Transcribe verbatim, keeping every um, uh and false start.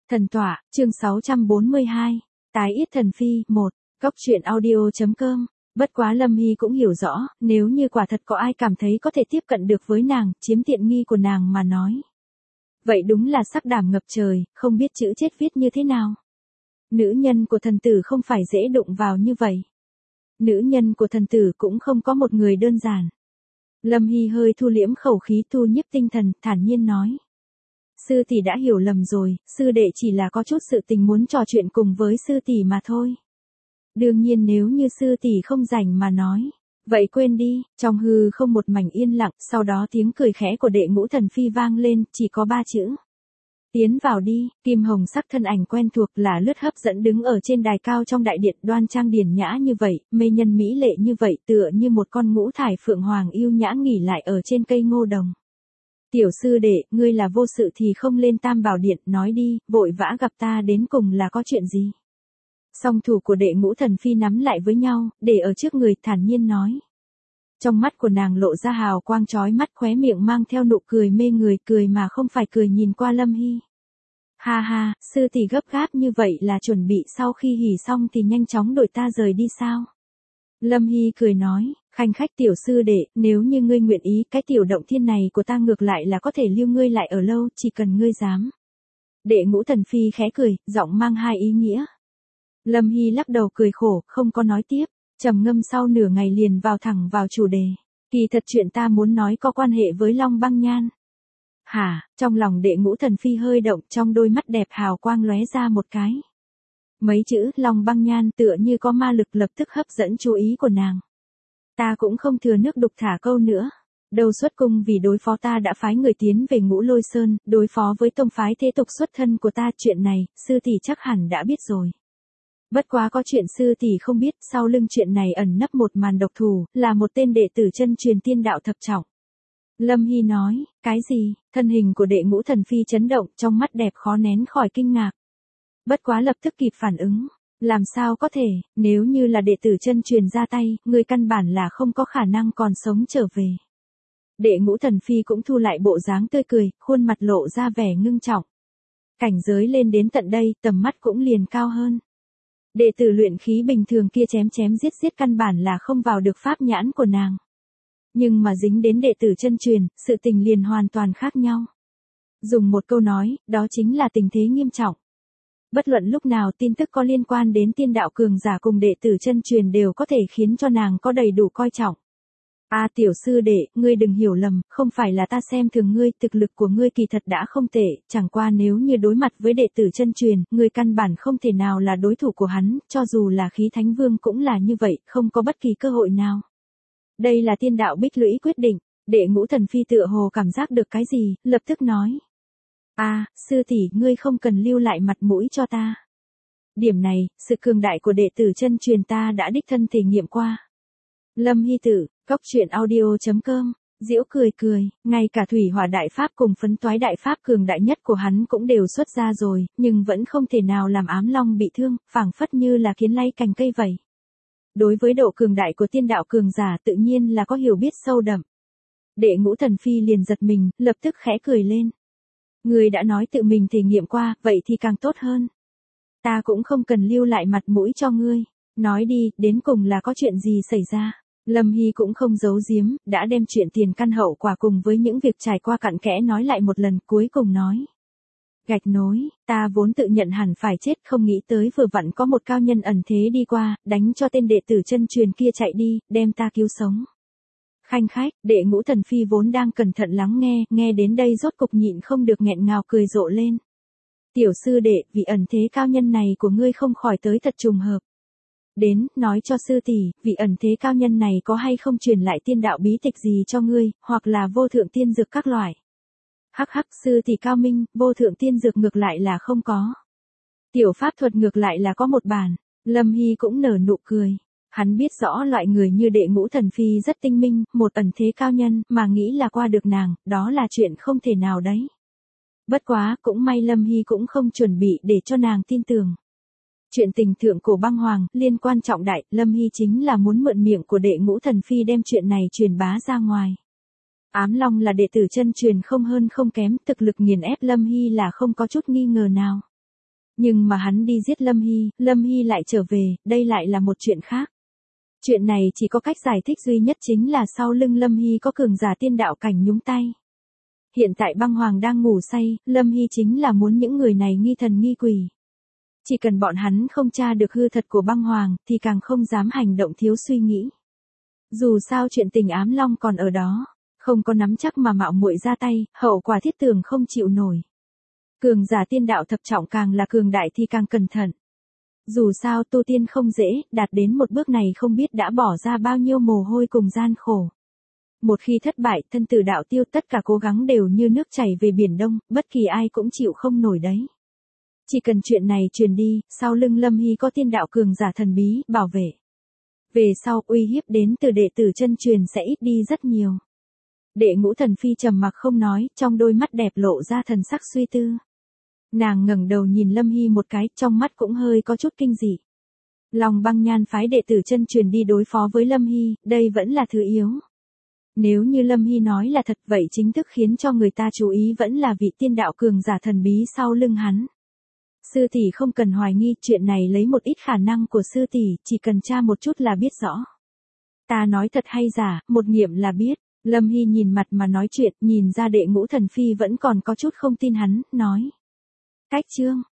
Thần tọa, chương sáu trăm bốn mươi hai, Tái yết thần phi, một, Cốc truyện audio.com. Bất quá Lâm Hy cũng hiểu rõ, nếu như quả thật có ai cảm thấy có thể tiếp cận được với nàng, chiếm tiện nghi của nàng mà nói. Vậy đúng là sắc đảm ngập trời, không biết chữ chết viết như thế nào. Nữ nhân của thần tử không phải dễ đụng vào như vậy. Nữ nhân của thần tử cũng không có một người đơn giản. Lâm Hy hơi thu liễm khẩu khí, thu nhiếp tinh thần, thản nhiên nói. Sư tỷ đã hiểu lầm rồi, sư đệ chỉ là có chút sự tình muốn trò chuyện cùng với sư tỷ mà thôi. Đương nhiên nếu như sư tỷ không rảnh mà nói, vậy quên đi. Trong hư không một mảnh yên lặng, sau đó tiếng cười khẽ của đệ ngũ thần phi vang lên, chỉ có ba chữ. Tiến vào đi. Kim hồng sắc thân ảnh quen thuộc là lướt hấp dẫn đứng ở trên đài cao trong đại điện, đoan trang điển nhã như vậy, mê nhân mỹ lệ như vậy, tựa như một con ngũ thải phượng hoàng yêu nhã nghỉ lại ở trên cây ngô đồng. Tiểu sư đệ, ngươi là vô sự thì không lên Tam Bảo Điện, nói đi, vội vã gặp ta đến cùng là có chuyện gì? Song thủ của đệ ngũ thần phi nắm lại với nhau, để ở trước người, thản nhiên nói. Trong mắt của nàng lộ ra hào quang chói mắt, khóe miệng mang theo nụ cười mê người, cười mà không phải cười, nhìn qua Lâm Hy. Ha ha, sư tỷ gấp gáp như vậy là chuẩn bị sau khi hỉ xong thì nhanh chóng đội ta rời đi sao? Lâm Hy cười nói, khanh khách tiểu sư đệ, nếu như ngươi nguyện ý, cái tiểu động thiên này của ta ngược lại là có thể lưu ngươi lại ở lâu, chỉ cần ngươi dám. Đệ ngũ thần phi khẽ cười, giọng mang hai ý nghĩa. Lâm Hy lắc đầu cười khổ, không có nói tiếp, trầm ngâm sau nửa ngày liền vào thẳng vào chủ đề. Kỳ thật chuyện ta muốn nói có quan hệ với Long Băng Nhan. Hả? Trong lòng đệ ngũ thần phi hơi động, trong đôi mắt đẹp hào quang lóe ra một cái. Mấy chữ Long Băng Nhan tựa như có ma lực lập tức hấp dẫn chú ý của nàng. Ta cũng không thừa nước đục thả câu nữa. Đầu xuất cung vì đối phó ta đã phái người tiến về Ngũ Lôi Sơn, đối phó với tông phái thế tục xuất thân của ta, chuyện này, sư tỷ chắc hẳn đã biết rồi. Bất quá có chuyện sư tỷ không biết, sau lưng chuyện này ẩn nấp một màn độc thủ, là một tên đệ tử chân truyền tiên đạo thập trọng. Lâm Hy nói, cái gì? Thân hình của đệ ngũ thần phi chấn động, trong mắt đẹp khó nén khỏi kinh ngạc. Bất quá lập tức kịp phản ứng. Làm sao có thể, nếu như là đệ tử chân truyền ra tay, người căn bản là không có khả năng còn sống trở về. Đệ ngũ thần phi cũng thu lại bộ dáng tươi cười, khuôn mặt lộ ra vẻ ngưng trọng. Cảnh giới lên đến tận đây, tầm mắt cũng liền cao hơn. Đệ tử luyện khí bình thường kia chém chém giết giết căn bản là không vào được pháp nhãn của nàng. Nhưng mà dính đến đệ tử chân truyền, sự tình liền hoàn toàn khác nhau. Dùng một câu nói, đó chính là tình thế nghiêm trọng. Bất luận lúc nào tin tức có liên quan đến tiên đạo cường giả cùng đệ tử chân truyền đều có thể khiến cho nàng có đầy đủ coi trọng. À tiểu sư đệ, ngươi đừng hiểu lầm, không phải là ta xem thường ngươi, thực lực của ngươi kỳ thật đã không tệ, chẳng qua nếu như đối mặt với đệ tử chân truyền, ngươi căn bản không thể nào là đối thủ của hắn, cho dù là khí thánh vương cũng là như vậy, không có bất kỳ cơ hội nào. Đây là tiên đạo bích lũy quyết định, đệ ngũ thần phi tựa hồ cảm giác được cái gì, lập tức nói. À, sư tỷ, ngươi không cần lưu lại mặt mũi cho ta. Điểm này, sự cường đại của đệ tử chân truyền ta đã đích thân thể nghiệm qua. Lâm Hy Tử, Cốc truyện audio.com, Diễu cười cười, ngay cả thủy hỏa đại pháp cùng phấn toái đại pháp cường đại nhất của hắn cũng đều xuất ra rồi, nhưng vẫn không thể nào làm ám long bị thương, phảng phất như là kiến lay cành cây vậy. Đối với độ cường đại của tiên đạo cường giả tự nhiên là có hiểu biết sâu đậm. Đệ ngũ thần phi liền giật mình, lập tức khẽ cười lên. Người đã nói tự mình thể nghiệm qua, vậy thì càng tốt hơn. Ta cũng không cần lưu lại mặt mũi cho ngươi. Nói đi, đến cùng là có chuyện gì xảy ra. Lâm Hy cũng không giấu giếm, đã đem chuyện tiền căn hậu quả cùng với những việc trải qua cặn kẽ nói lại một lần, cuối cùng nói. Gạch nối, ta vốn tự nhận hẳn phải chết, không nghĩ tới vừa vặn có một cao nhân ẩn thế đi qua, đánh cho tên đệ tử chân truyền kia chạy đi, đem ta cứu sống. Khanh khách, đệ ngũ thần phi vốn đang cẩn thận lắng nghe, nghe đến đây rốt cục nhịn không được nghẹn ngào cười rộ lên. Tiểu sư đệ, vị ẩn thế cao nhân này của ngươi không khỏi tới thật trùng hợp. Đến, nói cho sư tỷ, vị ẩn thế cao nhân này có hay không truyền lại tiên đạo bí tịch gì cho ngươi, hoặc là vô thượng tiên dược các loại. Hắc hắc, sư tỷ cao minh, vô thượng tiên dược ngược lại là không có. Tiểu pháp thuật ngược lại là có một bản. Lâm Hy cũng nở nụ cười. Hắn biết rõ loại người như đệ ngũ thần phi rất tinh minh, một ẩn thế cao nhân, mà nghĩ là qua được nàng, đó là chuyện không thể nào đấy. Bất quá, cũng may Lâm Hy cũng không chuẩn bị để cho nàng tin tưởng. Chuyện tình thượng cổ băng hoàng, liên quan trọng đại, Lâm Hy chính là muốn mượn miệng của đệ ngũ thần phi đem chuyện này truyền bá ra ngoài. Ám Long là đệ tử chân truyền không hơn không kém, thực lực nghiền ép Lâm Hy là không có chút nghi ngờ nào. Nhưng mà hắn đi giết Lâm Hy, Lâm Hy lại trở về, đây lại là một chuyện khác. Chuyện này chỉ có cách giải thích duy nhất chính là sau lưng Lâm Hy có cường giả tiên đạo cảnh nhúng tay. Hiện tại băng hoàng đang ngủ say, Lâm Hy chính là muốn những người này nghi thần nghi quỷ. Chỉ cần bọn hắn không tra được hư thật của băng hoàng, thì càng không dám hành động thiếu suy nghĩ. Dù sao chuyện tình ám long còn ở đó, không có nắm chắc mà mạo muội ra tay, hậu quả thiết tưởng không chịu nổi. Cường giả tiên đạo thập trọng càng là cường đại thì càng cẩn thận. Dù sao tu tiên không dễ, đạt đến một bước này không biết đã bỏ ra bao nhiêu mồ hôi cùng gian khổ. Một khi thất bại, thân tử đạo tiêu, tất cả cố gắng đều như nước chảy về biển đông, bất kỳ ai cũng chịu không nổi đấy. Chỉ cần chuyện này truyền đi, sau lưng Lâm Hy có tiên đạo cường giả thần bí, bảo vệ. Về sau, uy hiếp đến từ đệ tử chân truyền sẽ ít đi rất nhiều. Đệ Ngũ Thần Phi trầm mặc không nói, trong đôi mắt đẹp lộ ra thần sắc suy tư. Nàng ngẩng đầu nhìn Lâm Hy một cái, trong mắt cũng hơi có chút kinh dị. Lòng băng nhan phái đệ tử chân truyền đi đối phó với Lâm Hy, đây vẫn là thứ yếu. Nếu như Lâm Hy nói là thật, vậy chính thức khiến cho người ta chú ý vẫn là vị tiên đạo cường giả thần bí sau lưng hắn. Sư tỷ không cần hoài nghi, chuyện này lấy một ít khả năng của sư tỷ, chỉ cần tra một chút là biết rõ. Ta nói thật hay giả, một nghiệm là biết. Lâm Hy nhìn mặt mà nói chuyện, nhìn ra đệ Ngũ Thần Phi vẫn còn có chút không tin hắn, nói. Cách chương,